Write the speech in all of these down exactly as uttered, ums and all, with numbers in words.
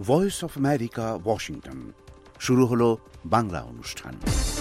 Voice of America, Washington. শুরু হলো বাংলা অনুষ্ঠান।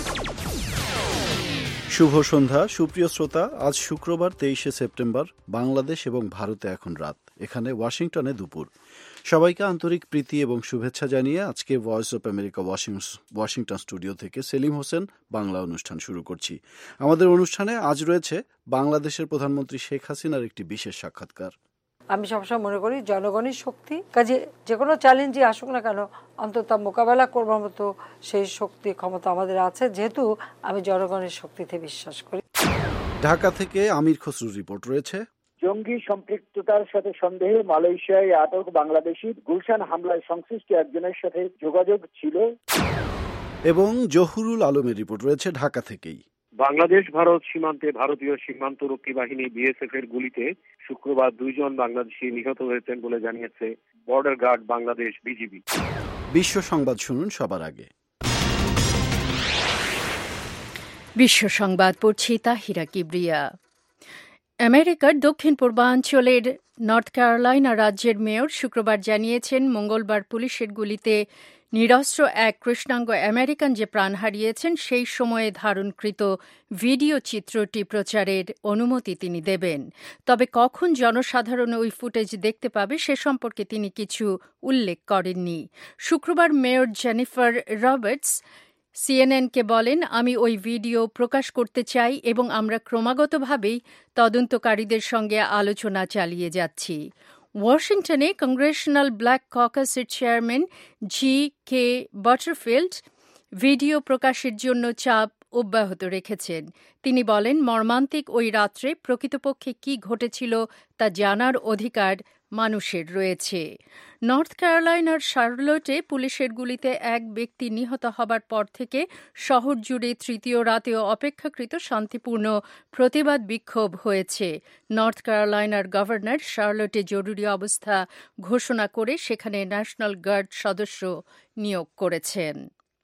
শুভ সন্ধ্যা সুপ্রিয় শ্রোতা। আজ শুক্রবার তেইশে সেপ্টেম্বর। বাংলাদেশ এবং ভারতে এখন রাত, এখানে ওয়াশিংটনে দুপুর। সবাইকে আন্তরিক প্রীতি এবং শুভেচ্ছা জানিয়ে আজকে Voice of America Washington studio থেকে সেলিম হোসেন বাংলা অনুষ্ঠান শুরু করছি। আমাদের অনুষ্ঠানে আজ রয়েছে বাংলাদেশের প্রধানমন্ত্রী শেখ হাসিনার একটি বিশেষ সাক্ষাৎকার। আমি সবসময় মনে করি জনগণের শক্তি, কাজে যে কোনো চ্যালেঞ্জই আসুক না কেন অন্তত মোকাবেলা করবার মতো সেই শক্তি ক্ষমতা আমাদের আছে, যেহেতু আমি জনগণের শক্তিতে বিশ্বাস করি। ঢাকা থেকে আমির খসরুর রিপোর্ট রয়েছে। জঙ্গি সম্পৃক্ততার সাথে সন্দেহে মালয়েশিয়ায় আটক বাংলাদেশির গুলশান হামলায় সংশ্লিষ্ট একজনের সাথে যোগাযোগ ছিল। এবং জহুরুল আলমের রিপোর্ট রয়েছে ঢাকা থেকেই। বাংলাদেশ ভারত সীমান্তে ভারতীয় সীমান্তরক্ষী বাহিনী বিএসএফ এর গুলিতে শুক্রবার দুইজন বাংলাদেশি নিহত হয়েছেন বলে জানিয়েছে বর্ডার গার্ড বাংলাদেশ বিজিবি। বিশ্ব সংবাদ শুনুন সবার আগে। বিশ্ব সংবাদ পড়ছি তাহিরা কিবরিয়া। আমেরিকার দক্ষিণ পূর্বাঞ্চলের নর্থ ক্যারোলাইনা রাজ্যের মেয়র শুক্রবার জানিয়েছেন মঙ্গলবার পুলিশের গুলিতে নিরস্ত্র এক কৃষ্ণাঙ্গ আমেরিকান যে প্রাণ হারিয়েছেন সেই সময়ে ধারণকৃত ভিডিও চিত্রটি প্রচারের অনুমতি তিনি দেবেন। তবে কখন জনসাধারণ ওই ফুটেজ দেখতে পাবে সে সম্পর্কে তিনি কিছু উল্লেখ করেননি। শুক্রবার মেয়র জেনিফার রবার্টস সিএনএনকে বলেন, আমি ওই ভিডিও প্রকাশ করতে চাই এবং আমরা ক্রমাগতভাবেই তদন্তকারীদের সঙ্গে আলোচনা চালিয়ে যাচ্ছি। ওয়াশিংটনে কংগ্রেশনাল ব্ল্যাক ককাসের chairman G K Butterfield video প্রকাশের জন্য চাপ অব্যাহত রেখেছেন। তিনি বলেন, মর্মান্তিক ওই রাত্রে প্রকৃতপক্ষে কি ঘটেছিল তা জানার অধিকার মানুষের রয়েছে। নর্থ ক্যারোলাইনার শার্লটে পুলিশের গুলিতে এক ব্যক্তি নিহত হবার পর থেকে শহর জুড়ে তৃতীয় রাতেও অপেক্ষাকৃত শান্তিপূর্ণ প্রতিবাদ বিক্ষোভ হয়েছে। নর্থ ক্যারোলাইনার গভর্নর শার্লটে জরুরি অবস্থা ঘোষণা করে সেখানে ন্যাশনাল গার্ড সদস্য নিয়োগ করেছেন।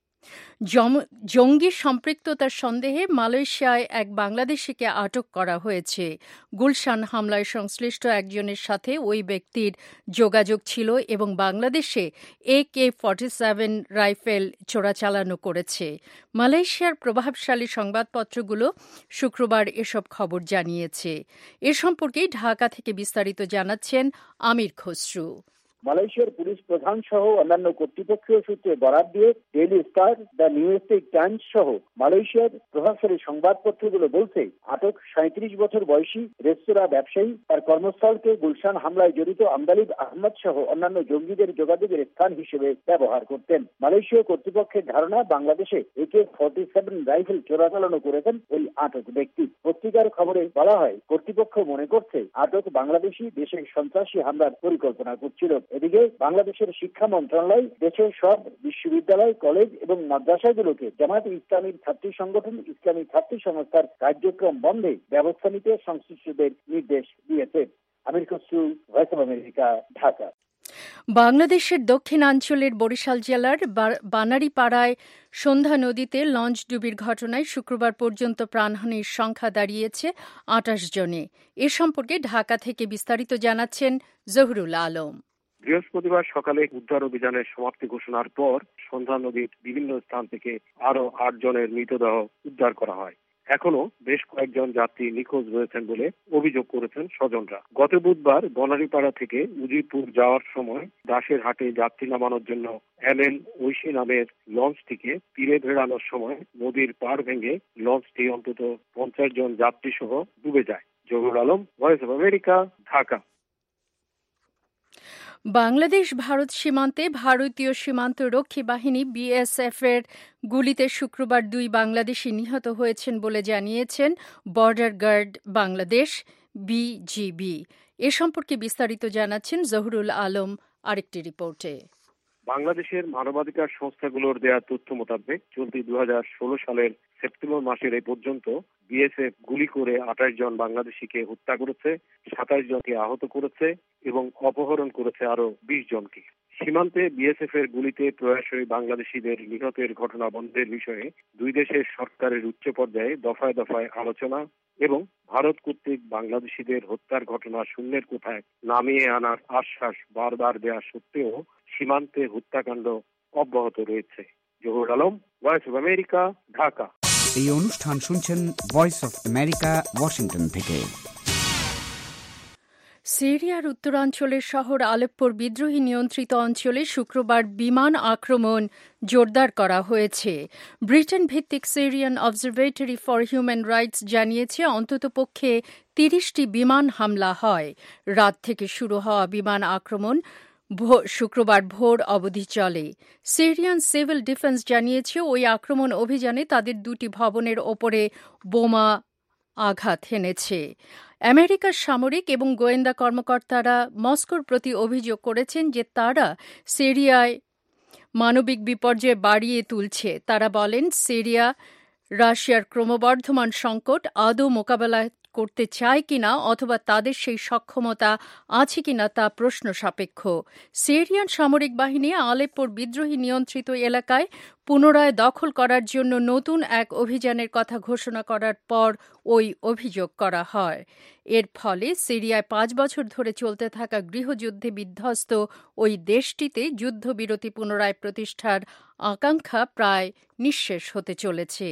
জঙ্গি সম্পৃক্ততার সন্দেহে মালয়েশিয়ায় এক বাংলাদেশিকে আটক করা হয়েছে। গুলশান হামলায় সংশ্লিষ্ট একজনের সাথে ওই ব্যক্তির যোগাযোগ ছিল এবং বাংলাদেশে A K forty seven rifle চোরাচালানো করেছে। মালয়েশিয়ার প্রভাবশালী সংবাদপত্রগুলো শুক্রবার এসব খবর জানিয়েছে। এ সম্পর্কে ঢাকা থেকে বিস্তারিত জানাচ্ছেন আমির খসরু। মালয়েশিয়ার পুলিশ প্রধান সহ অন্যান্য কর্তৃপক্ষীয় সূত্রে বরাত দিয়ে ডেইলি স্টার, দ্য নিউ স্টেট টাইমস সহ মালয়েশিয়ার প্রভাবশালী সংবাদপত্রগুলো বলছে, আটক সাঁত্রিশ বছর বয়সী রেস্তোরাঁ ব্যবসায়ী তার কর্মস্থলকে গুলশান হামলায় জড়িত আমদালিব আহমদ সহ অন্যান্য জঙ্গিদের যোগাযোগের স্থান হিসেবে ব্যবহার করতেন। মালয়েশীয় কর্তৃপক্ষের ধারণা, বাংলাদেশে A K forty seven rifle চোরাচালানো করেছেন ওই আটক ব্যক্তি। পত্রিকার খবরে বলা হয়, কর্তৃপক্ষ মনে করছে আটক বাংলাদেশি দেশের সন্ত্রাসী হামলার পরিকল্পনা করছিল। এদিকে বাংলাদেশের শিক্ষা মন্ত্রণালয় দেশের সব বিশ্ববিদ্যালয়, কলেজ এবং মাদ্রাসাগুলোকে জামায়াতে ইসলামীর ছাত্রী সংগঠন ইসলামী ছাত্রী সংস্থার কার্যক্রম বন্ধে ব্যবস্থা নিতে সংশ্লিষ্টদের নির্দেশ দিয়েছে। Amir Khasru, Voice of America, Dhaka. বাংলাদেশের দক্ষিণাঞ্চলের বরিশাল জেলার বানারীপাড়ায় সন্ধ্যা নদীতে লঞ্চ ডুবির ঘটনায় শুক্রবার পর্যন্ত প্রাণহানির সংখ্যা দাঁড়িয়েছে আটাশ জনে। এ সম্পর্কে ঢাকা থেকে বিস্তারিত জানাচ্ছেন জহুরুল আলম। বৃহস্পতিবার সকালে উদ্ধার অভিযানের সমাপ্তি ঘোষণার পর সন্ধ্যা নদীর বিভিন্ন স্থান থেকে আরো আট জনের মৃতদেহ উদ্ধার করা হয়। এখনো বেশ কয়েকজন যাত্রী নিখোঁজ রয়েছেন বলে অভিযোগ করেছেন স্বজনরা। গত বুধবার বনারীপাড়া থেকে উজিরপুর যাওয়ার সময় দাসের হাটে যাত্রী নামানোর জন্য এল এল ঐশী নামের লঞ্চটিকে তীরে ভেড়ানোর সময় নদীর পাড় ভেঙে লঞ্চটি অন্তত পঞ্চাশ জন যাত্রী সহ ডুবে যায়। Zahurul Alam, Voice of America, Dhaka. Bangladesh Bharat সীমান্তে ভারতীয় সীমান্ত রক্ষী বাহিনী বিএসএফ এর গুলিতে শুক্রবার দুই বাংলাদেশি নিহত হয়েছেন বলে জানিয়েছেন বর্ডার গার্ড বাংলাদেশ বিজিবি। এ সম্পর্কে বিস্তারিত জানাচ্ছেন জহুরুল আলম আরেকটি রিপোর্টে। বাংলাদেশের মানবাধিকার সংস্থাগুলোর দেয়া তথ্য মোতাবেক চলতি দু হাজার ষোলো সালের সেপ্টেম্বর মাসের এ পর্যন্ত বিএসএফ গুলি করে আঠাশ জন বাংলাদেশিকে হত্যা করেছে, সাতাশ জনকে আহত করেছে এবং অপহরণ করেছে আরো বিশ জনকে। সীমান্তে বিএসএফ এর গুলিতে প্রয়াসী বাংলাদেশিদের নিহতের ঘটনা বন্ধের বিষয়ে দুই দেশের সরকারের উচ্চ পর্যায়ে দফায় দফায় আলোচনা এবং ভারত কর্তৃক বাংলাদেশিদের হত্যার ঘটনা শূন্যের কোঠায় নামিয়ে আনার আশ্বাস বারবার দেয়া সত্ত্বেও সীমান্তে হত্যাকাণ্ড অব্যাহত রয়েছে। Zahur Alam, Voice of America, Dhaka. এই অনুষ্ঠান শুনছেন ভয়েস অফ আমেরিকা, ওয়াশিংটন থেকে। সিরিয়ার উত্তরাঞ্চলের শহর আলেপ্পোর বিদ্রোহী নিয়ন্ত্রিত অঞ্চলে শুক্রবার বিমান আক্রমণ জোরদার করা হয়েছে। ব্রিটেন ভিত্তিক Syrian Observatory for Human Rights জানিয়েছে অন্ততপক্ষে তিরিশটি বিমান হামলা হয়। রাত থেকে শুরু হওয়া বিমান আক্রমণ শুক্রবার ভোর অবধি চলে। সিরিয়ান সিভিল ডিফেন্স জানিয়েছে ওই আক্রমণ অভিযানে তাদের দুটি ভবনের ওপরে বোমা আঘাত হেনেছে। আমেরিকার সামরিক এবং গোয়েন্দা কর্মকর্তারা মস্কোর প্রতি অভিযোগ করেছেন যে তারা সিরিয়ায় মানবিক বিপর্যয় বাড়িয়ে তুলছে। তারা বলেন সিরিয়া রাশিয়ার ক্রমবর্ধমান সংকট আদৌ মোকাবেলা করতে চায় কিনা অথবা তাদের সেই সক্ষমতা আছে কিনা তা প্রশ্ন সাপেক্ষ। সিরিয়ান সামরিক বাহিনী আলেপ্পোর বিদ্রোহী নিয়ন্ত্রিত এলাকায় পুনরায় দখল করার জন্য নতুন এক অভিযানের কথা ঘোষণা করার পর ওই অভিযোগ করা হয়। এর ফলে সিরিয়ায় পাঁচ বছর ধরে চলতে থাকা গৃহযুদ্ধে বিধ্বস্ত ওই দেশটিতে যুদ্ধবিরতি পুনরায় প্রতিষ্ঠার আকাঙ্ক্ষা প্রায় নিঃশেষ হতে চলেছে।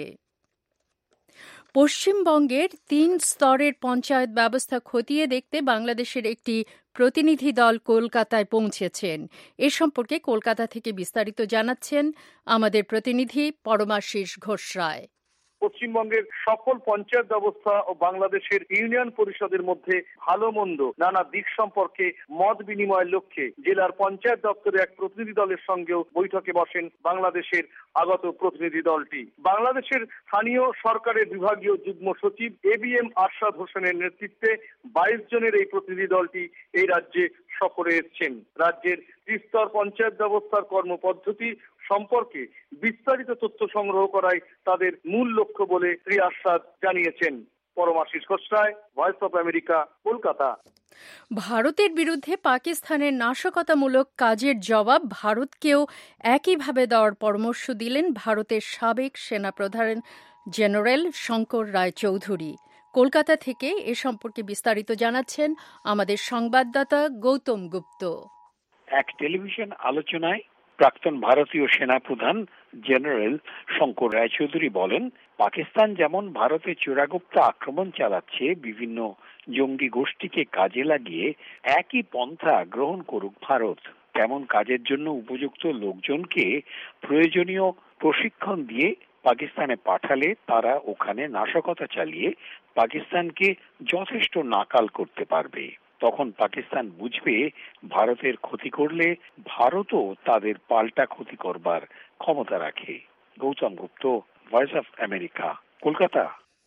পশ্চিমবঙ্গের তিন স্তরের পঞ্চায়েত ব্যবস্থা খতিয়ে দেখতে বাংলাদেশের একটি প্রতিনিধি দল কলকাতায় পৌঁছেছেন। এ সম্পর্কে কলকাতা থেকে বিস্তারিত জানাচ্ছেন আমাদের প্রতিনিধি পরমাশিস ঘোষ রায়। পশ্চিমবঙ্গের সকল পঞ্চায়েত ব্যবস্থা ও বাংলাদেশের ইউনিয়ন পরিষদের মধ্যে ভালো মন্দ নানা দিক সম্পর্কে মত বিনিময়ের লক্ষ্যে জেলার পঞ্চায়েত দপ্তরে এক প্রতিনিধি দলের সঙ্গেও বৈঠকে বসেন বাংলাদেশের আগত প্রতিনিধি দলটি। বাংলাদেশের স্থানীয় সরকারের বিভাগীয় যুগ্ম সচিব এ বি এম আরশাদ হোসেনের নেতৃত্বে বাইশ জনের এই প্রতিনিধি দলটি এই রাজ্যে সফরে এসেছেন। রাজ্যের ত্রিস্তর পঞ্চায়েত ব্যবস্থার কর্মপদ্ধতি সম্পর্কে বিস্তারিত তথ্য সংগ্রহ করাই তাদের মূল লক্ষ্য বলে শ্রী আরশাদ জানিয়েছেন। Paramashis Ghosh Roy, Voice of America, Kolkata. ভারতের বিরুদ্ধে পাকিস্তানের নাশকতামূলক কাজের জবাব ভারতকেও একইভাবে দেওয়ার পরামর্শ দিলেন ভারতের সাবেক সেনাপ্রধান জেনারেল শঙ্কর রায় চৌধুরী। কলকাতা থেকে এ সম্পর্কে বিস্তারিত জানাচ্ছেন আমাদের সংবাদদাতা গৌতম গুপ্ত। এক টেলিভিশন আলোচনায় প্রাক্তন ভারতীয় সেনাপ্রধান জেনারেল শঙ্কর রায়চৌধুরী বলেন, পাকিস্তান যেমন ভারতে চোরাগুপ্ত আক্রমণ চালাচ্ছে, বিভিন্ন জঙ্গি গোষ্ঠীকে কাজে লাগিয়ে একই পন্থা গ্রহণ করুক ভারত। তেমন কাজের জন্য উপযুক্ত লোকজনকে প্রয়োজনীয় প্রশিক্ষণ দিয়ে পাকিস্তানে পাঠালে তারা ওখানে নাশকতা চালিয়ে পাকিস্তানকে যথেষ্ট নাকাল করতে পারবে। তখন পাকিস্তান বুঝবে ভারতের ক্ষতি করলে ভারতও তাদের পাল্টা ক্ষতি করবার ক্ষমতা রাখে। Gautam Gupta, Voice of America, Kolkata.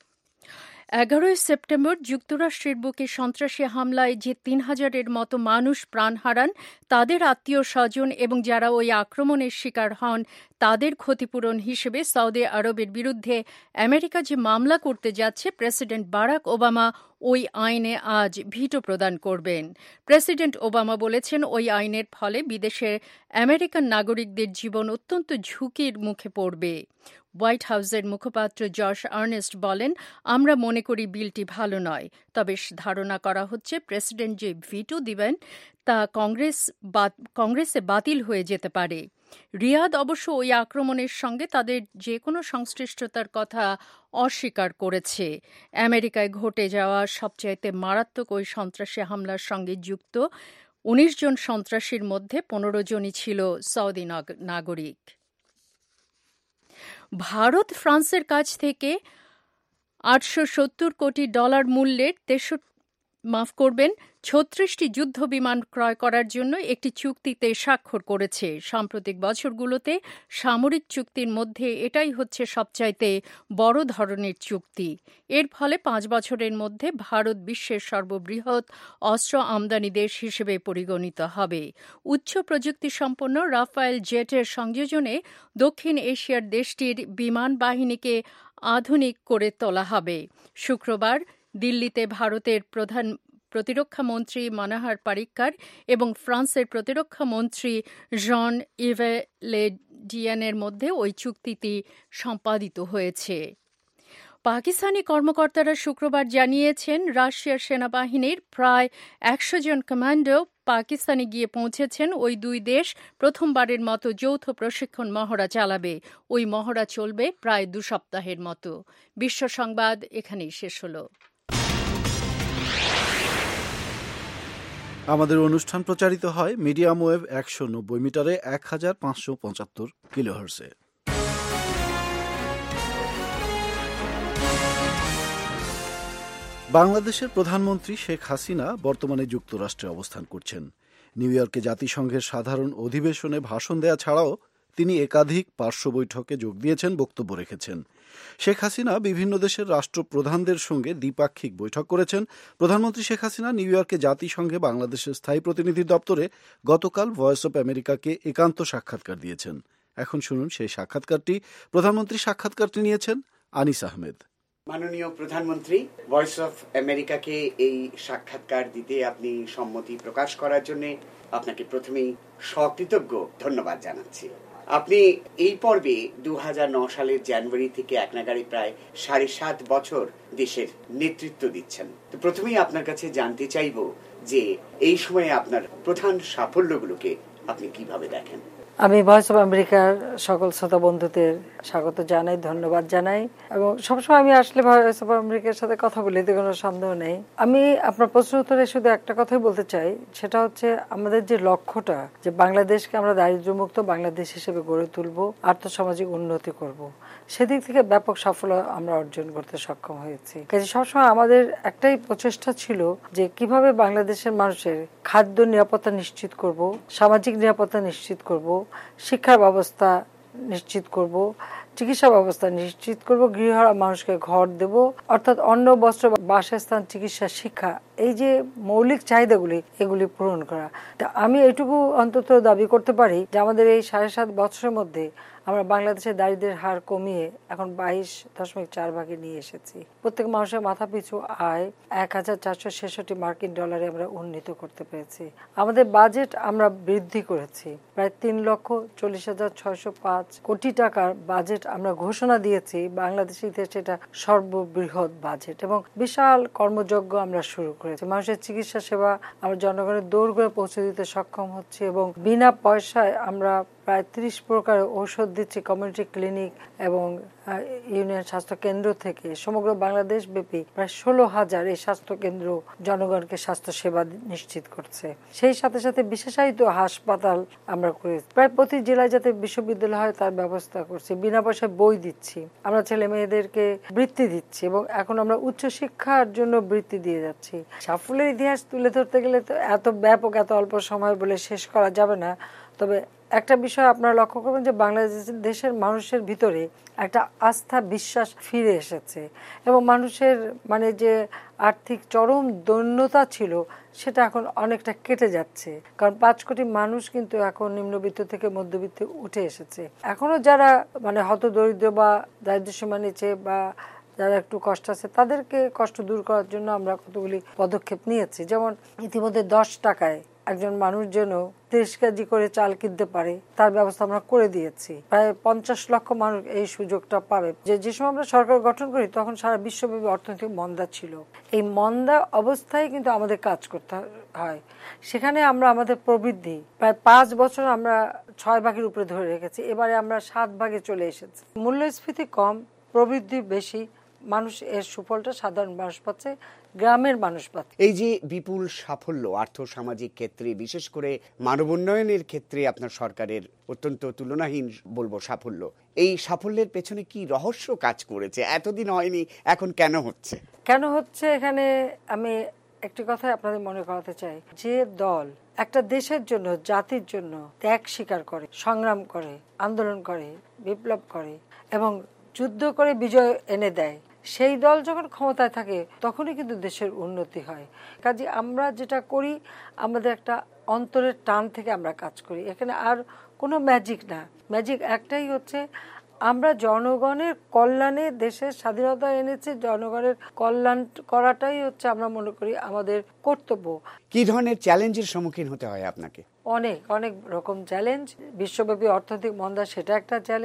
এগারোই সেপ্টেম্বর যুক্তরাষ্ট্রের বুকে সন্ত্রাসী হামলায় যে তিন হাজারের মতো মানুষ প্রাণ হারান, তাদের আত্মীয় স্বজন এবং যারা ওই আক্রমণের শিকার হন তাদের ক্ষতিপূরণ হিসেবে সৌদি আরবের বিরুদ্ধে আমেরিকা যে মামলা করতে যাচ্ছে, প্রেসিডেন্ট বারাক ওবামা ওই আইনে আজ ভিটো প্রদান করবেন। প্রেসিডেন্ট ওবামা বলেছেন ওই আইনের ফলে বিদেশের আমেরিকান নাগরিকদের জীবন অত্যন্ত ঝুঁকির মুখে পড়বে। হোয়াইট হাউসের মুখপাত্র জশ আর্নেস্ট বলেন, আমরা মনে করি বিলটি ভালো নয়, তবে ধারণা করা হচ্ছে প্রেসিডেন্ট যে ভিটো দিবেন তা কংগ্রেস কংগ্রেসে বাতিল হয়ে যেতে পারে। রিয়াদ অবশ্য ওই আক্রমণের সঙ্গে তাদের যে কোনো সংশ্লিষ্টতার কথা অস্বীকার করেছে। আমেরিকায় ঘটে যাওয়া সবচাইতে মারাত্মক ওই সন্ত্রাসী হামলার সঙ্গে যুক্ত উনিশ জন সন্ত্রাসীর মধ্যে পনেরো জনই ছিল সৌদি নাগরিক। ভারত ফ্রান্সের কাছ থেকে আটশো সত্তর কোটি ডলার মূল্যের তেষট্টি মাফ করবেন ছত্রিশটি যুদ্ধ বিমান ক্রয় করার জন্য একটি চুক্তিতে স্বাক্ষর করেছে। সাম্প্রতিক বছরগুলোতে সামরিক চুক্তির মধ্যে এটাই হচ্ছে সবচাইতে বড় ধরনের চুক্তি। এর ফলে পাঁচ বছরের মধ্যে ভারত বিশ্বের সর্ববৃহৎ অস্ত্র আমদানি দেশ হিসেবে পরিগণিত হবে। উচ্চ প্রযুক্তি সম্পন্ন রাফায়েল জেটের সংযোজনে দক্ষিণ এশিয়ার দেশটির বিমান বাহিনীকে আধুনিক করে তোলা হবে। শুক্রবার দিল্লিতে ভারতের প্রধান প্রতিরক্ষা মন্ত্রী মনোহর পারিক্কর এবং ফ্রান্সের প্রতিরক্ষা মন্ত্রী জন ইভে লে ডিয়ানের মধ্যে ওই চুক্তিটি সম্পাদিত হয়েছে। পাকিস্তানি কর্মকর্তারা শুক্রবার জানিয়েছেন রাশিয়ার সেনাবাহিনীর প্রায় একশো জন কমান্ডো পাকিস্তানে গিয়ে পৌঁছেছেন। ওই দুই দেশ প্রথমবারের মতো যৌথ প্রশিক্ষণ মহড়া চালাবে। ওই মহড়া চলবে প্রায় দু সপ্তাহের মতো। বিশ্ব সংবাদ এখানেই শেষ হলো। আমাদের অনুষ্ঠান প্রচারিত হয় মিডিয়াম ওয়েভ একশো নব্বই মিটারে এক হাজার পাঁচশো পঁচাত্তর কিলোহার্টজে। বাংলাদেশের প্রধানমন্ত্রী শেখ হাসিনা বর্তমানে যুক্তরাষ্ট্রে অবস্থান করছেন। নিউ ইয়র্কে জাতিসংঘের সাধারণ অধিবেশনে ভাষণ দেয়া ছাড়াও তিনি একাধিক পার্শ্ব বৈঠকে যোগ দিয়েছেন, বক্তব্য রেখেছেন। শেখ হাসিনা বিভিন্ন দেশের রাষ্ট্রপ্রধানদের সঙ্গে দ্বিপাক্ষিক বৈঠক করেছেন। প্রধানমন্ত্রী শেখ হাসিনা নিউ ইয়র্কে জাতিসংঘে বাংলাদেশের স্থায়ী প্রতিনিধি দপ্তরে গতকাল ভয়েস অব আমেরিকাকে একান্ত সাক্ষাৎকার দিয়েছেন। এখন শুনুন সেই সাক্ষাৎকারটি। প্রধানমন্ত্রী সাক্ষাৎকারটি নিয়েছেন আনিস আহমেদ। মাননীয় প্রধানমন্ত্রী, ভয়েস অফ আমেরিকাকে এই সাক্ষাৎকার দিতে আপনি সম্মতি প্রকাশ করার জন্য আপনাকে প্রথমেই সকৃতজ্ঞ ধন্যবাদ জানাচ্ছি। আপনি এই পর্বে দু হাজার নয় সালের জানুয়ারি থেকে এক নাগাড়ে প্রায় সাড়ে সাত বছর দেশের নেতৃত্ব দিচ্ছেন। তো প্রথমেই আপনার কাছে জানতে চাইব যে এই সময়ে আপনার প্রধান সাফল্যগুলোকে আপনি কিভাবে দেখেন। আমি ভয়েস অব আমেরিকার সকল শ্রোতা বন্ধুদের স্বাগত জানাই, ধন্যবাদ জানাই, এবং সবসময় আমি আসলে ভয়েস অব আমেরিকার সাথে কথা বলি, এতে কোনো সন্দেহ নেই। আমি আপনার প্রশ্ন উত্তরে শুধু একটা কথাই বলতে চাই, সেটা হচ্ছে আমাদের যে লক্ষ্যটা, যে বাংলাদেশকে আমরা দারিদ্র্যমুক্ত বাংলাদেশ হিসেবে গড়ে তুলবো, আর্থসামাজিক উন্নতি করব, সেদিক থেকে ব্যাপক সাফল্য আমরা অর্জন করতে সক্ষম হয়েছি। কাজে সবসময় আমাদের একটাই প্রচেষ্টা ছিল যে কিভাবে বাংলাদেশের মানুষের খাদ্য নিরাপত্তা নিশ্চিত করব, সামাজিক নিরাপত্তা নিশ্চিত করব, শিক্ষার ব্যবস্থা নিশ্চিত করব, চিকিৎসা ব্যবস্থা নিশ্চিত করব, গৃহহারা মানুষকে ঘর দেব, অর্থাৎ অন্ন, বস্ত্র, বাসস্থান, চিকিৎসা, শিক্ষা, এই যে মৌলিক চাহিদাগুলি, এগুলি পূরণ করা। তা আমি এটুকু অন্তত দাবি করতে পারি যে আমাদের এই সাড়ে সাত বছরের মধ্যে আমরা বাংলাদেশের দারিদ্র্যের হার কমিয়ে এখন বাইশ দশমিক চার ভাগে নিয়ে এসেছি। প্রত্যেক মানুষের মাথা পিছু আয় এক হাজার চারশো ছেষট্টি মার্কিন ডলারে আমরা উন্নীত করতে পেরেছি। আমাদের বাজেট আমরা বৃদ্ধি করেছি, প্রায় তিন লক্ষ চল্লিশ হাজার ছয়শো পাঁচ কোটি টাকার বাজেট আমরা ঘোষণা দিয়েছি। বাংলাদেশের ইতিহাসে এটা সর্ববৃহৎ বাজেট, এবং বিশাল কর্মযজ্ঞ আমরা শুরু করেছি। মানুষের চিকিৎসা সেবা আমরা জনগণের দৌড় করে পৌঁছে দিতে সক্ষম হচ্ছি, এবং বিনা পয়সায় আমরা প্রায় ত্রিশ প্রকার ঔষধ দিচ্ছি কমিউনিটি ক্লিনিক এবং ইউনিয়ন স্বাস্থ্য কেন্দ্র থেকে। সমগ্র বাংলাদেশ ব্যাপী প্রায় ষোলো হাজার এই স্বাস্থ্য কেন্দ্র জনগণকে স্বাস্থ্য সেবা নিশ্চিত করছে। সেই সাথে সাথে বিশেষায়িত হাসপাতাল আমরা করেছি, প্রায় প্রতি জেলায় যাতে বিশ্ববিদ্যালয় হয় তার ব্যবস্থা করছি। বিনা পয়সায় বই দিচ্ছি, আমরা ছেলে মেয়েদেরকে বৃত্তি দিচ্ছি, এবং এখন আমরা উচ্চশিক্ষার জন্য বৃত্তি দিয়ে যাচ্ছি। সাফল্যের ইতিহাস তুলে ধরতে গেলে তো এত ব্যাপক, এত অল্প সময় বলে শেষ করা যাবে না। তবে একটা বিষয় আপনারা লক্ষ্য করবেন যে বাংলাদেশের মানুষের ভিতরে একটা আস্থা, বিশ্বাস ফিরে এসেছে, এবং মানুষের মানে যে আর্থিক চরম দৈন্যতা ছিল সেটা এখন অনেকটা কেটে যাচ্ছে। কারণ পাঁচ কোটি মানুষ কিন্তু এখন নিম্নবিত্ত থেকে মধ্যবিত্তে উঠে এসেছে। এখনো যারা মানে হতদরিদ্র বা দারিদ্র্যসীমার নিচে বা যারা একটু কষ্ট আছে, তাদেরকে কষ্ট দূর করার জন্য আমরা কতগুলি পদক্ষেপ নিয়েছি। যেমন ইতিমধ্যে দশ টাকায় একজন মানুষ যেন তিরিশ কেজি করে চাল কিনতে পারে তার ব্যবস্থা আমরা করে দিয়েছি। প্রায় পঞ্চাশ লক্ষ মানুষ এই সুযোগটা পাবে। যে যে সময় আমরা সরকার গঠন করি তখন সারা বিশ্বব্যাপী অর্থনৈতিক মন্দা ছিল। এই মন্দা অবস্থায় কিন্তু আমাদের কাজ করতে হয়। সেখানে আমরা আমাদের প্রবৃদ্ধি প্রায় পাঁচ বছর আমরা ছয় ভাগের উপরে ধরে রেখেছি, এবারে আমরা সাত ভাগে চলে এসেছি। মূল্যস্ফীতি কম, প্রবৃদ্ধি বেশি, মানুষ এর সুফলটা সাধারণ মানুষ পাচ্ছে, গ্রামের মানুষ পাচ্ছে। এই যে বিপুল সাফল্য আর্থ সামাজিক ক্ষেত্রে, বিশেষ করে মানব উন্নয়নের ক্ষেত্রে আপনার সরকারের অত্যন্ত তুলনাহীন বলবো সাফল্য, এই সাফল্যের পেছনে কি রহস্য কাজ করেছে? এতদিন হয়নি, এখন কেন হচ্ছে? কেন হচ্ছে এখানে আমি একটি কথাই আপনাদের মনে করাতে চাই। যে দল একটা দেশের জন্য, জাতির জন্য ত্যাগ স্বীকার করে, সংগ্রাম করে, আন্দোলন করে, বিপ্লব করে এবং যুদ্ধ করে বিজয় এনে দেয়, সেই দল যখন ক্ষমতায় থাকে তখনই কিন্তু দেশের উন্নতি হয়। কাজে আমরা যেটা করি, আমাদের একটা অন্তরের টান থেকে আমরা কাজ করি। এখানে আর কোনো ম্যাজিক না, ম্যাজিক একটাই হচ্ছে আমরা জনগণের কল্যাণে দেশের স্বাধীনতা এনেছে, জনগণের কল্যাণ করাটাই হচ্ছে আমরা মনে করি আমাদের কর্তব্য। কি ধরনের চ্যালেঞ্জের সম্মুখীন হতে হয় আপনাকে? অনেক অনেক রকম চ্যালেঞ্জ। বিশ্বব্যাপী অর্থনৈতিক মন্দা সেটা একটা চ্যালেঞ্জ,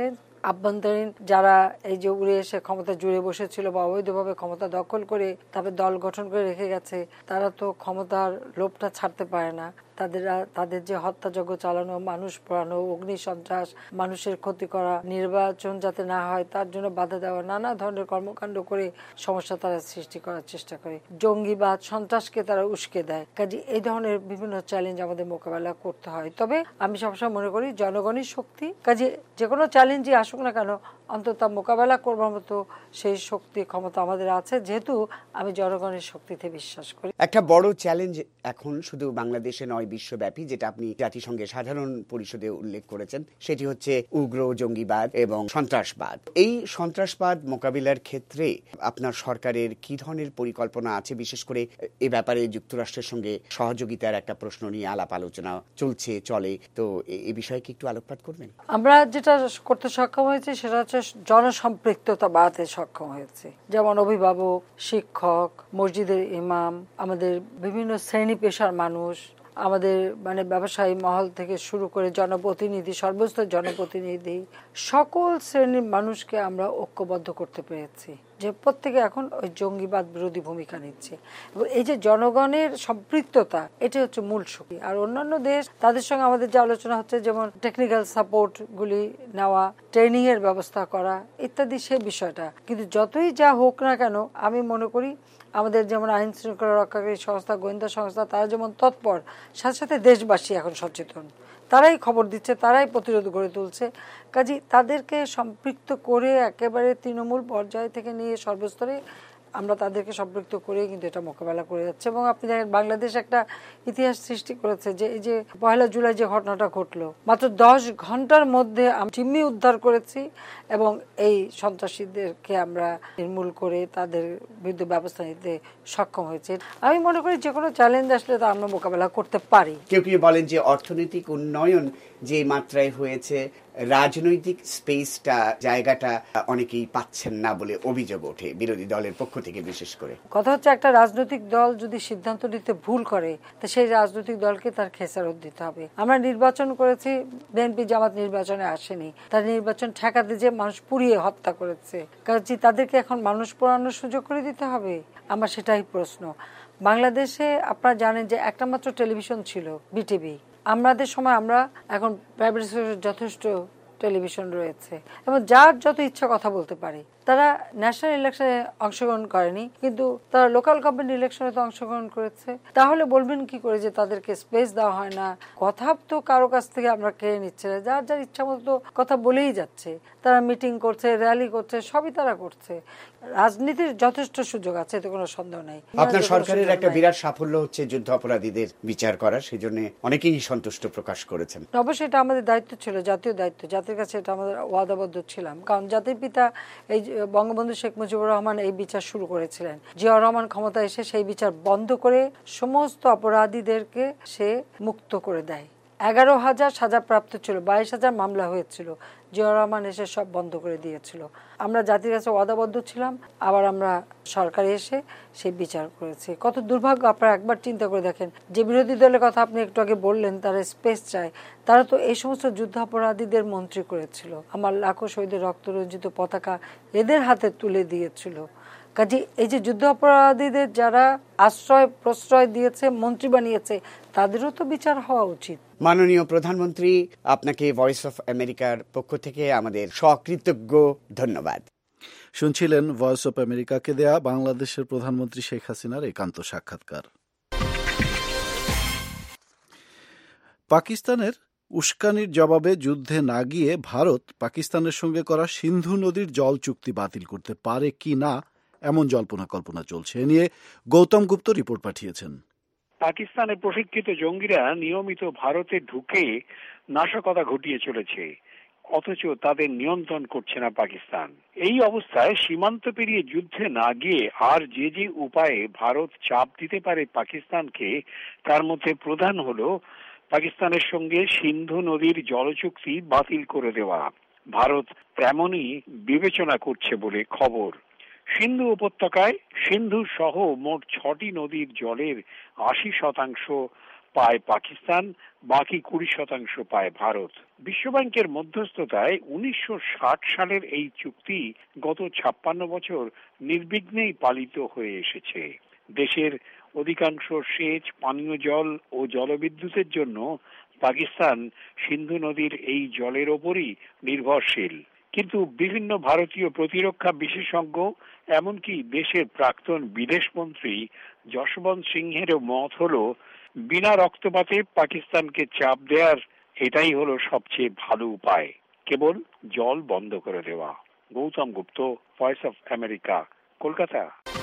আভ্যন্তরীণ যারা এই যে উড়ে এসে ক্ষমতা জুড়ে বসেছিল বা অবৈধভাবে ক্ষমতা দখল করে তারপর দল গঠন করে রেখে গেছে, তারা তো ক্ষমতার লোভটা ছাড়তে পারে না। তাদের তাদের যে হত্যাযজ্ঞ চালানো, মানুষ পোড়ানো, অগ্নি সন্ত্রাস, মানুষের ক্ষতি করা, নির্বাচন যাতে না হয় তার জন্য বাধা দেওয়া, নানা ধরনের কর্মকাণ্ড করে সমস্যা তারা সৃষ্টি করার চেষ্টা করে। জঙ্গিবাদ, সন্ত্রাসকে তারা উস্কে দেয়। কাজে এই ধরনের বিভিন্ন চ্যালেঞ্জ আমাদের মোকাবেলা করতে হয়। তবে আমি সবসময় মনে করি জনগণই শক্তি, কাজে যে কোনো চ্যালেঞ্জই আসুক না কেন অন্তত মোকাবেলা করবার মতো সেই শক্তি ক্ষমতা আমাদের আছে, যেহেতু আমি জনগণের শক্তিতে বিশ্বাস করি। একটা বড় চ্যালেঞ্জ এখন শুধু বাংলাদেশে নয়, বিশ্বব্যাপী, যেটা আপনি জাতিসংঘের সাধারণ পরিষদে উল্লেখ করেছেন, সেটি হচ্ছে উগ্র জঙ্গিবাদ এবং সন্ত্রাসবাদ। এই সন্ত্রাসবাদ মোকাবিলার ক্ষেত্রে আপনার সরকারের কি ধরনের পরিকল্পনা আছে? বিশেষ করে এ ব্যাপারে যুক্তরাষ্ট্রের সঙ্গে সহযোগিতার একটা প্রশ্ন নিয়ে আলাপ আলোচনা চলছে, চলে, তো এ বিষয়ে কি একটু আলোকপাত করবেন? আমরা যেটা করতে সক্ষম হয়েছে সেটা হচ্ছে জনসম্পৃক্ততা বাড়াতে সক্ষম হয়েছে। যেমন অভিভাবক, শিক্ষক, মসজিদের ইমাম, আমাদের বিভিন্ন শ্রেণী পেশার মানুষ, আমাদের মানে ব্যবসায়ী মহল থেকে শুরু করে জনপ্রতিনিধি, সর্বস্তর জনপ্রতিনিধি, সকল শ্রেণীর মানুষকে আমরা ঐক্যবদ্ধ করতে পেরেছি যে প্রত্যেকে এখন ওই জঙ্গিবাদ বিরোধী ভূমিকা নিচ্ছে। এবং এই যে জনগণের সম্পৃক্ততা, এটা হচ্ছে মূল শক্তি। আর অন্যান্য দেশ, তাদের সঙ্গে আমাদের যে আলোচনা হচ্ছে, যেমন টেকনিক্যাল সাপোর্ট গুলি নেওয়া, ট্রেনিং এর ব্যবস্থা করা ইত্যাদি, সে বিষয়টা। কিন্তু যতই যা হোক না কেন আমি মনে করি আমাদের যেমন আইন শৃঙ্খলা রক্ষাকারী সংস্থা, গোয়েন্দা সংস্থা, তারা যেমন তৎপর, সাথে সাথে দেশবাসী এখন সচেতন, তারাই খবর দিচ্ছে, তারাই প্রতিরোধ গড়ে তুলছে। কাজে তাদেরকে সম্পৃক্ত করে একেবারে তৃণমূল পর্যায় থেকে নিয়ে সর্বস্তরে আমরা তাদেরকে সম্পৃক্ত করে কিন্তু এটা মোকাবেলা করে যাচ্ছে। এবং আপনি দেখেন বাংলাদেশ একটা ইতিহাস সৃষ্টি করেছে যে এই যে পয়লা জুলাই যে ঘটনাটা ঘটলো, মাত্র দশ ঘন্টার মধ্যে জিম্মি উদ্ধার করেছি এবং এই সন্ত্রাসীদেরকে আমরা নির্মূল করে তাদের বিরুদ্ধে ব্যবস্থা নিতে সক্ষম হয়েছে। আমি মনে করি যে কোনো চ্যালেঞ্জ আসলে তা আমরা মোকাবেলা করতে পারি। কেউ কেউ বলেন যে অর্থনৈতিক উন্নয়ন যে মাত্রায় হয়েছে, রাজনৈতিক স্পেসটা, জায়গাটা অনেকেই পাচ্ছেন না বলে অভিযোগ ওঠে বিরোধী দলের পক্ষ থেকে। বিশেষ করে কথা হচ্ছে, একটা রাজনৈতিক দল যদি সিদ্ধান্ত নিতে ভুল করে তো সেই রাজনৈতিক দলকে তার খেসারত দিতে হবে। আমরা নির্বাচন করেছি, বিএনপি জামাত নির্বাচনে আসেনি, তার নির্বাচন ঠেকাতে যে মানুষ পুড়িয়ে হত্যা করেছে, কাজে তাদেরকে এখন মানুষ পোড়ানোর সুযোগ করে দিতে হবে? আমার সেটাই প্রশ্ন। বাংলাদেশে আপনারা জানেন যে একটা মাত্র টেলিভিশন ছিল, বিটিভি। আমাদের সময় আমরা এখন প্রাইভেট যথেষ্ট টেলিভিশন রয়েছে এবং যার যত ইচ্ছা কথা বলতে পারে। তারা ন্যাশনাল ইলেকশনে অংশগ্রহণ করেনি, কিন্তু তারা লোকাল গভর্নমেন্ট ইলেকশনে তো অংশগ্রহণ করেছে। তাহলে বলবেন কি করে যে তাদেরকে স্পেস দেওয়া হয় না? কথা তো কারো কাছ থেকে আমরা কেড়ে নিচ্ছে না, যার যার ইচ্ছা মতো কথা বলেই যাচ্ছে। তারা মিটিং করছে, র্যালি করছে, সবই তারা করছে। রাজনীতির যথেষ্ট সুযোগ আছে, এতে কোনো সন্দেহ নাই। আপনার সরকারের একটা বিরাট সাফল্য হচ্ছে যুদ্ধ অপরাধীদের বিচার করা, সেজন্য অনেকেই সন্তুষ্ট প্রকাশ করেছেন। অবশ্যই এটা আমাদের দায়িত্ব ছিল, জাতীয় দায়িত্ব, জাতির কাছে এটা আমাদের ওয়াদাবদ্ধ ছিলাম। কারণ জাতির পিতা এই বঙ্গবন্ধু শেখ মুজিবুর রহমান এই বিচার শুরু করেছিলেন। জিয়াউর রহমান ক্ষমতা এসে সেই বিচার বন্ধ করে সমস্ত অপরাধীদেরকে সে মুক্ত করে দেয়। এগারো হাজার সাজাপ্রাপ্ত ছিল, বাইশ হাজার মামলা হয়েছিল, জিয়াউর রহমান এসে সব বন্ধ করে দিয়েছিল। আমরা জাতির কাছে ওয়াদাবদ্ধ ছিলাম, আবার আমরা সরকারে এসে সেই বিচার করেছি। কত দুর্ভাগ্য, আপনারা একবার চিন্তা করে দেখেন, যে বিরোধী দলের কথা আপনি একটু আগে বললেন তারা স্পেস চায়, তারা তো এই সমস্ত যুদ্ধাপরাধীদের মন্ত্রী করেছিল। আমার লাখো শহীদের রক্তরঞ্জিত পতাকা এদের হাতে তুলে দিয়েছিল। কাজে এই যে যুদ্ধ অপরাধীদের যারা আশ্রয় প্রশ্রয় দিয়েছে, মন্ত্রী বানিয়েছে, তাদেরও তো বিচার হওয়া উচিত। মাননীয় প্রধানমন্ত্রী, আপনাকে ভয়েস অফ আমেরিকার পক্ষ থেকে আমাদের সকৃতজ্ঞ ধন্যবাদ। শুনছিলেন ভয়েস অফ আমেরিকাকে দেয়া বাংলাদেশের প্রধানমন্ত্রী শেখ হাসিনার একান্ত সাক্ষাৎকার। পাকিস্তানের উস্কানির জবাবে যুদ্ধে না গিয়ে ভারত পাকিস্তানের সঙ্গে করা সিন্ধু নদীর জল চুক্তি বাতিল করতে পারে কি না, এমন জল্পনা কল্পনা চলছে। এ নিয়ে গৌতম গুপ্ত রিপোর্ট পাঠিয়েছেন। পাকিস্তানের প্রশিক্ষিত জঙ্গিরা নিয়মিত ভারতে ঢুকে নাশকতা ঘটিয়ে চলেছে, অথচ তাদের নিয়ন্ত্রণ করছে না পাকিস্তান। এই অবস্থায় সীমান্ত পেরিয়ে যুদ্ধে না গিয়ে আর যে যে উপায়ে ভারত চাপ দিতে পারে পাকিস্তানকে, তার মধ্যে প্রধান হলো পাকিস্তানের সঙ্গে সিন্ধু নদীর জলচুক্তি বাতিল করে দেওয়া। ভারত তেমনই বিবেচনা করছে বলে খবর। সিন্ধু উপত্যকায় সিন্ধু সহ মোট ছটি নদীর জলের আশি শতাংশ পায় পাকিস্তান, বাকি কুড়ি শতাংশ পায় ভারত। বিশ্বব্যাংকের মধ্যস্থতায় উনিশশো ষাট সালের এই চুক্তি গত ছাপ্পান্ন বছর নির্বিঘ্নেই পালিত হয়ে এসেছে। দেশের অধিকাংশ সেচ, পানীয় জল ও জলবিদ্যুতের জন্য পাকিস্তান সিন্ধু নদীর এই জলের ওপরই নির্ভরশীল। কিন্তু বিভিন্ন ভারতীয় প্রতিরক্ষা বিশেষজ্ঞ, এমনকি দেশের প্রাক্তন বিদেশমন্ত্রী যশবন্ত সিংহেরও মত হলো, বিনা রক্তপাতে পাকিস্তানকে চাপ দেওয়ার এটাই হলো সবচেয়ে ভালো উপায়, কেবল জল বন্ধ করে দেওয়া। Gautam Gupta, Voice of America, Kolkata.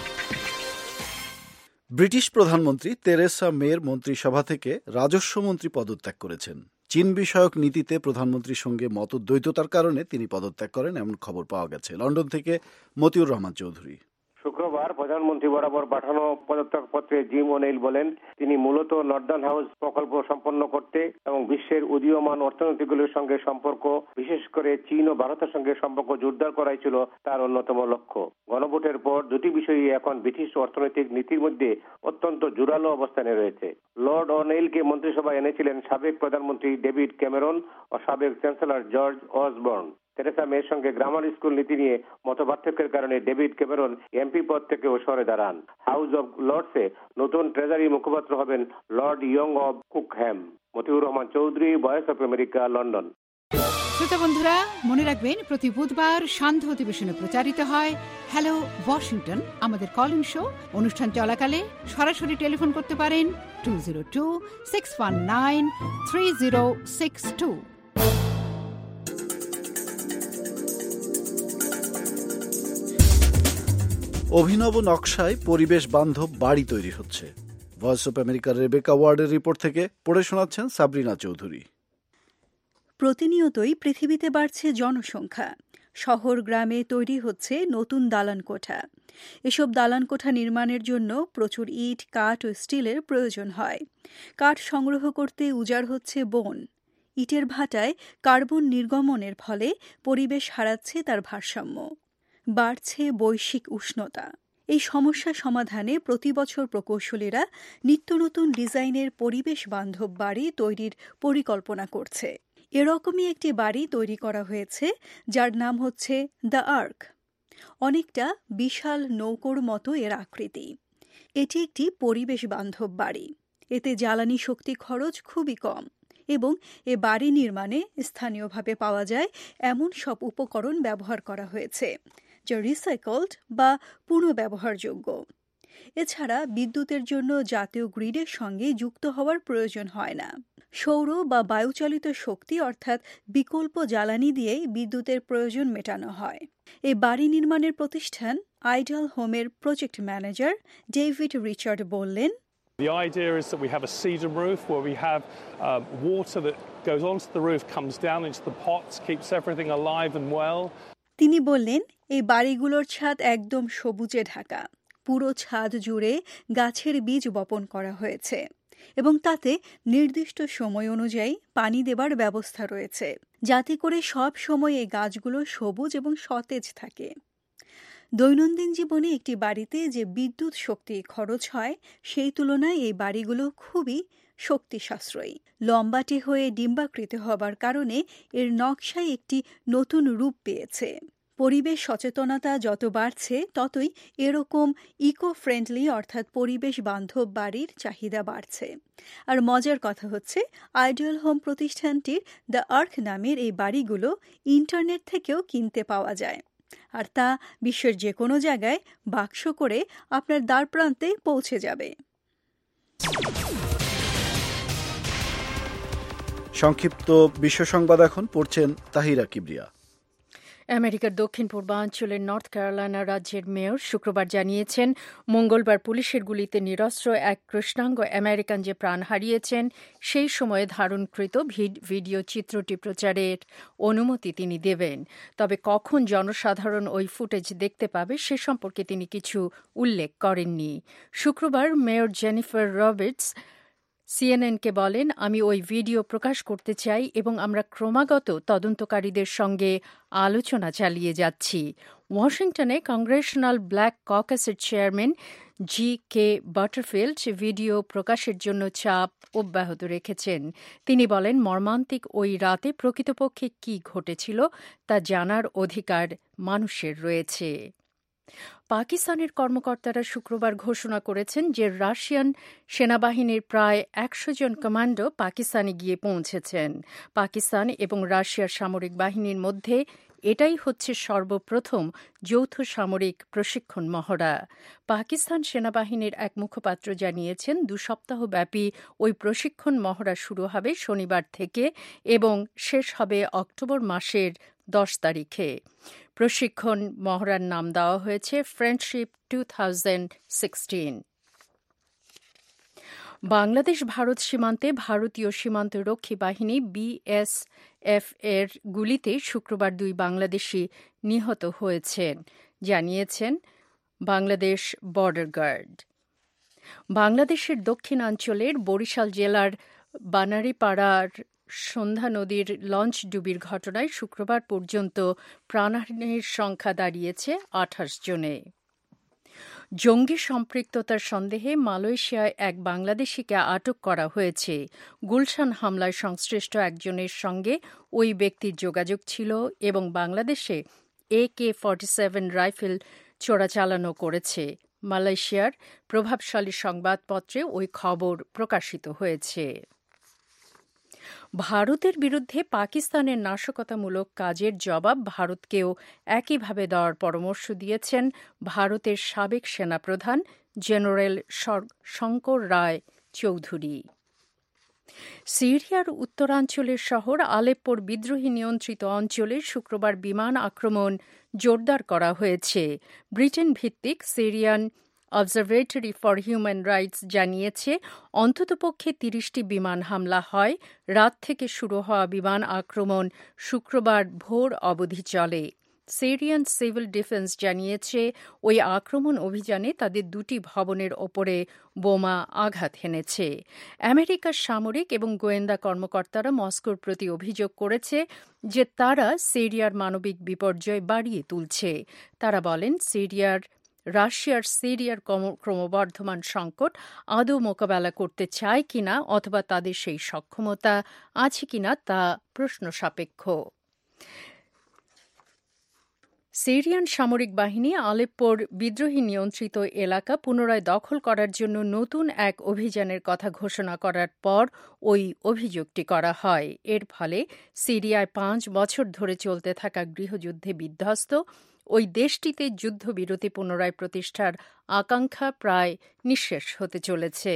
British প্রধানমন্ত্রী তেরেসা মের মন্ত্রিসভা থেকে রাজস্ব মন্ত্রী পদত্যাগ করেছেন। চীন বিষয়ক নীতিতে প্রধানমন্ত্রীর সঙ্গে মতদ্বৈততার কারণে তিনি পদত্যাগ করেন, এমন খবর পাওয়া গেছে। লন্ডন থেকে মতিউর রহমান চৌধুরী। শুক্রবার প্রধানমন্ত্রী বরাবর পাঠানো পদত্যাগ পত্রে জিম ওনেইল বলেন, তিনি মূলত নর্দার্ন হাউস প্রকল্প সম্পন্ন করতে এবং বিশ্বের উদীয়মান অর্থনীতিগুলির সঙ্গে সম্পর্ক, বিশেষ করে চীন ও ভারতের সঙ্গে সম্পর্ক জোরদার করাই ছিল তার অন্যতম লক্ষ্য। গণভোটের পর দুটি বিষয়ই এখন ব্রিটিশ অর্থনৈতিক নীতির মধ্যে অত্যন্ত জোরালো অবস্থানে রয়েছে। লর্ড ওনেইলকে মন্ত্রিসভায় এনেছিলেন সাবেক প্রধানমন্ত্রী ডেভিড ক্যামেরন ও সাবেক চ্যান্সেলর জর্জ অসবর্ন। তেরেসা মের সঙ্গে গ্রামার স্কুল নীতি নিয়ে মতপার্থক্যের কারণে ডেভিড ক্যামেরন এমপি পদ থেকেও সরে দাঁড়ান। হাউস অব লর্ডসে নতুন ট্রেজারি মুখপাত্র হবেন Lord Young of Cookham. Motiur Rahman Chowdhury, Voice of America, London. শ্রোতা বন্ধুরা, মনে রাখবেন প্রতি বুধবার সান্ধ্য অধিবেশনে প্রচারিত হয় হ্যালো ওয়াশিংটন, আমাদের কল ইন শো। অনুষ্ঠান চলাকালে সরাসরি টেলিফোন করতে পারেন two zero two six one nine three zero six two. অভিনব নকশায় পরিবেশ বান্ধব বাড়ি তৈরি হচ্ছে। ভয়েস অফ আমেরিকার রেবেকা ওয়ার্ডের রিপোর্ট থেকে পড়ে শোনাচ্ছেন সাবরিনা চৌধুরী। প্রতিনিয়তই পৃথিবীতে বাড়ছে জনসংখ্যা। শহর গ্রামে তৈরি হচ্ছে নতুন দালান কোঠা। এসব দালান কোঠা নির্মাণের জন্য প্রচুর ইট, কাঠ ও স্টিলের প্রয়োজন হয়। কাঠ সংগ্রহ করতে উজাড় হচ্ছে বন। ইটের ভাটায় কার্বন নির্গমনের ফলে পরিবেশ হারাচ্ছে তার ভারসাম্য। বাড়ছে বৈশ্বিক উষ্ণতা। এই সমস্যা সমাধানে প্রতি বছর প্রকৌশলীরা নিত্য নতুন ডিজাইনের পরিবেশ বান্ধব বাড়ি তৈরির পরিকল্পনা করছে। এরকমই একটি বাড়ি তৈরি করা হয়েছে, যার নাম হচ্ছে দ্য আর্ক। অনেকটা বিশাল নৌকোর মতো এর আকৃতি। এটি একটি পরিবেশ বান্ধব বাড়ি। এতে জ্বালানি শক্তি খরচ খুবই কম এবং এ বাড়ি নির্মাণে স্থানীয়ভাবে পাওয়া যায় এমন সব উপকরণ ব্যবহার করা হয়েছে যা রিসাইকেলড বা পুনর্ব্যবহারযোগ্য। এছাড়া বিদ্যুতের জন্য জাতীয় গ্রিডের সঙ্গে যুক্ত হওয়ার প্রয়োজন হয় না। সৌর বা বায়ুচালিত শক্তি অর্থাৎ বিকল্প জ্বালানি দিয়েই বিদ্যুতের প্রয়োজন মেটানো হয়। এই বাড়ি নির্মাণের প্রতিষ্ঠান আইডাল হোমের প্রজেক্ট ম্যানেজার ডেভিড রিচার্ড বললেন, The idea is that we have a sedum roof where we have uh, water that goes onto the roof, comes down into the pots, keeps everything alive and well. তিনি বললেন, এই বাড়িগুলোর ছাদ একদম সবুজে ঢাকা। পুরো ছাদ জুড়ে গাছের বীজ বপন করা হয়েছে এবং তাতে নির্দিষ্ট সময় অনুযায়ী পানি দেবার ব্যবস্থা রয়েছে, যাতে করে সব সময় এই গাছগুলো সবুজ এবং সতেজ থাকে। দৈনন্দিন জীবনে একটি বাড়িতে যে বিদ্যুৎ শক্তি খরচ হয়, সেই তুলনায় এই বাড়িগুলো খুবই শক্তি সাশ্রয়ী। লম্বাটে হয়ে ডিম্বাকৃত হবার কারণে এর নকশায় একটি নতুন রূপ পেয়েছে। পরিবেশ সচেতনতা যত বাড়ছে, ততই এরকম ইকো ফ্রেন্ডলি অর্থাৎ পরিবেশ বান্ধব বাড়ির চাহিদা বাড়ছে। আর মজার কথা হচ্ছে, আইডিয়াল হোম প্রতিষ্ঠানটির দ্য আর্ক নামের এই বাড়িগুলো ইন্টারনেট থেকেও কিনতে পাওয়া যায়, আর তা বিশ্বের যে কোনো জায়গায় বাক্স করে আপনার দ্বারপ্রান্তে পৌঁছে যাবে। সংক্ষিপ্ত বিশ্ব সংবাদ এখন পড়ছেন তাহিরা কিবরিয়া। আমেরিকার দক্ষিণ পূর্বাঞ্চলের নর্থ ক্যারোলাইনা রাজ্যের মেয়র শুক্রবার জানিয়েছেন, মঙ্গলবার পুলিশের গুলিতে নিরস্ত্র এক কৃষ্ণাঙ্গ আমেরিকান যে প্রাণ হারিয়েছেন, সেই সময়ে ধারণকৃত ভিডিও চিত্রটি প্রচারের অনুমতি তিনি দেবেন। তবে কখন জনসাধারণ ওই ফুটেজ দেখতে পাবে সে সম্পর্কে তিনি কিছু উল্লেখ করেননি। শুক্রবার মেয়র জেনিফার রবার্টস সিএনএনকে বলেন, আমি ওই ভিডিও প্রকাশ করতে চাই এবং আমরা ক্রমাগত তদন্তকারীদের সঙ্গে আলোচনা চালিয়ে যাচ্ছি। ওয়াশিংটনে কংগ্রেশনাল ব্ল্যাক ককাসের chairman G K Butterfield video প্রকাশের জন্য চাপ অব্যাহত রেখেছেন। তিনি বলেন, মর্মান্তিক ওই রাতে প্রকৃতপক্ষে কী ঘটেছিল তা জানার অধিকার মানুষের রয়েছে। পাকিস্তানের কর্মকর্তারা শুক্রবার ঘোষণা করেছেন যে রাশিয়ান সেনাবাহিনীর প্রায় একশো জন কমান্ডো পাকিস্তানে গিয়ে পৌঁছেছেন। পাকিস্তান এবং রাশিয়ার সামরিক বাহিনীর মধ্যে এটাই হচ্ছে সর্বপ্রথম যৌথ সামরিক প্রশিক্ষণ মহড়া। পাকিস্তান সেনাবাহিনীর এক মুখপাত্র জানিয়েছেন, দু সপ্তাহব্যাপী ওই প্রশিক্ষণ মহড়া শুরু হবে শনিবার থেকে এবং শেষ হবে অক্টোবর মাসের দশ তারিখে। প্রশিক্ষণ মহড়ার নাম দেওয়া হয়েছে friendship two thousand sixteen. Bangladesh Bharat সীমান্তে ভারতীয় সীমান্ত রক্ষী বাহিনী বিএসএফ এর গুলিতে শুক্রবার দুই বাংলাদেশি নিহত হয়েছেন জানিয়েছেন বাংলাদেশ বর্ডার গার্ড। বাংলাদেশের দক্ষিণাঞ্চলের বরিশাল জেলার বানারীপাড়ার সন্ধ্যা নদীর লঞ্চ ডুবির ঘটনায় শুক্রবার পর্যন্ত প্রাণহানির সংখ্যা দাঁড়িয়েছে আঠাশ জনে। জঙ্গি সম্পৃক্ততার সন্দেহে মালয়েশিয়ায় এক বাংলাদেশিকে আটক করা হয়েছে। গুলশান হামলায় সংশ্লিষ্ট একজনের সঙ্গে ওই ব্যক্তির যোগাযোগ ছিল এবং বাংলাদেশে A K forty seven rifle চোরাচালানো করেছে। মালয়েশিয়ার প্রভাবশালী সংবাদপত্রে ওই খবর প্রকাশিত হয়েছে। ভারতের বিরুদ্ধে পাকিস্তানের নাশকতামূলক কাজের জবাব ভারতকেও একইভাবে দেওয়ার পরামর্শ দিয়েছেন ভারতের সাবেক সেনাপ্রধান জেনারেল শঙ্কর রায় চৌধুরী। সিরিয়ার উত্তরাঞ্চলের শহর আলেপ্পোর বিদ্রোহী নিয়ন্ত্রিত অঞ্চলে শুক্রবার বিমান আক্রমণ জোরদার করা হয়েছে। ব্রিটেন ভিত্তিক Syrian Observatory for Human Rights জানিয়েছে, অন্ততপক্ষে তিরিশটি বিমান হামলা হয়। রাত থেকে শুরু হওয়া বিমান আক্রমণ শুক্রবার ভোর অবধি চলে। সিরিয়ান সিভিল ডিফেন্স জানিয়েছে, ওই আক্রমণ অভিযানে তাদের দুটি ভবনের ওপরে বোমা আঘাত হেনেছে। আমেরিকার সামরিক এবং গোয়েন্দা কর্মকর্তারা মস্কোর প্রতি অভিযোগ করেছে যে তারা সিরিয়ার মানবিক বিপর্যয় বাড়িয়ে তুলছে। তারা বলেন, সিরিয়ার রাশিয়ার সিরিয়ার ক্রমবর্ধমান সংকট আদৌ মোকাবেলা করতে চায় কিনা অথবা তাদের সেই সক্ষমতা আছে কিনা তা প্রশ্ন সাপেক্ষ। সিরিয়ান সামরিক বাহিনী আলেপ্পোর বিদ্রোহী নিয়ন্ত্রিত এলাকা পুনরায় দখল করার জন্য নতুন এক অভিযানের কথা ঘোষণা করার পর ওই অভিযোগটি করা হয়। এর ফলে সিরিয়ায় পাঁচ বছর ধরে চলতে থাকা গৃহযুদ্ধে বিধ্বস্ত ওই দেশটিতে যুদ্ধবিরতি পুনরায় প্রতিষ্ঠার আকাঙ্ক্ষা প্রায় নিঃশেষ হতে চলেছে।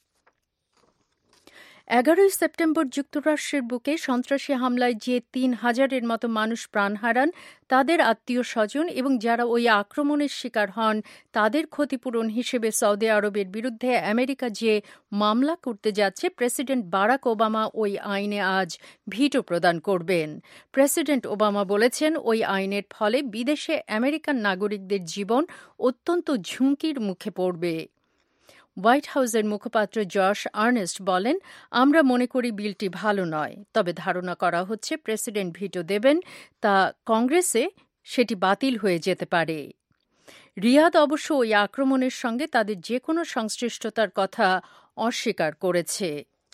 এগারোই সেপ্টেম্বর যুক্তরাষ্ট্রের বুকে সন্ত্রাসী হামলায় যে তিন হাজারের মতো মানুষ প্রাণ হারান, তাদের আত্মীয় স্বজন এবং যারা ওই আক্রমণের শিকার হন তাদের ক্ষতিপূরণ হিসেবে সৌদি আরবের বিরুদ্ধে আমেরিকা যে মামলা করতে যাচ্ছে, প্রেসিডেন্ট বারাক ওবামা ওই আইনে আজ ভিটো প্রদান করবেন। প্রেসিডেন্ট ওবামা বলেছেন, ওই আইনের ফলে বিদেশে আমেরিকান নাগরিকদের জীবন অত্যন্ত ঝুঁকির মুখে পড়বে। হোয়াইট হাউসের মুখপাত্র জশ আর্নেস্ট বলেন, আমরা মনে করি বিলটি ভালো নয়, তবে ধারণা করা হচ্ছে প্রেসিডেন্ট ভিটো দেবেন, তা কংগ্রেসে সেটি বাতিল হয়ে যেতে পারে। রিয়াদ অবশ্য ওই আক্রমণের সঙ্গে তাদের যে কোনো সংশ্লিষ্টতার কথা অস্বীকার করেছে।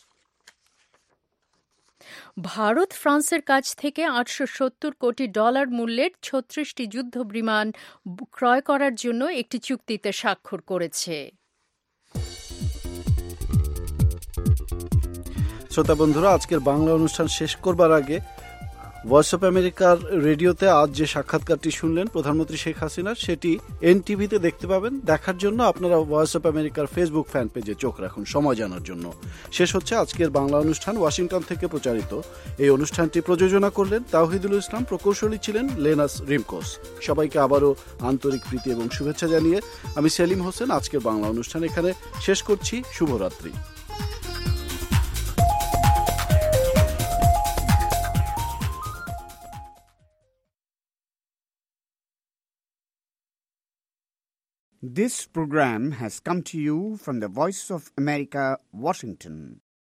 ভারত ফ্রান্সের কাছ থেকে আটশো সত্তর কোটি ডলার মূল্যের ছত্রিশটি যুদ্ধ বিমান ক্রয় করার জন্য একটি চুক্তিতে স্বাক্ষর করেছে। শ্রোতা বন্ধুরা, আজকের বাংলা অনুষ্ঠান শেষ করবার আগে ভয়েস অফ আমেরিকার রেডিওতে আজ যে সাক্ষাৎকারটি শুনলেন প্রধানমন্ত্রী শেখ হাসিনার, সেটি এনটিভিতে দেখতে পাবেন। দেখার জন্য আপনারা ভয়েস অফ আমেরিকার ফেসবুক ফ্যান পেজে চোখ রাখুন সময় জানার জন্য। শেষ হচ্ছে আজকের বাংলা অনুষ্ঠান, ওয়াশিংটন থেকে প্রচারিত। এই অনুষ্ঠানটি প্রযোজনা করলেন তাওহিদুল ইসলাম, প্রকৌশলী ছিলেন লেনাস রিমকোস। সবাইকে আবারও আন্তরিক প্রীতি এবং শুভেচ্ছা জানিয়ে আমি সেলিম হোসেন আজকের বাংলা অনুষ্ঠান এখানে শেষ করছি। শুভরাত্রি। This program has come to you from the Voice of America, Washington.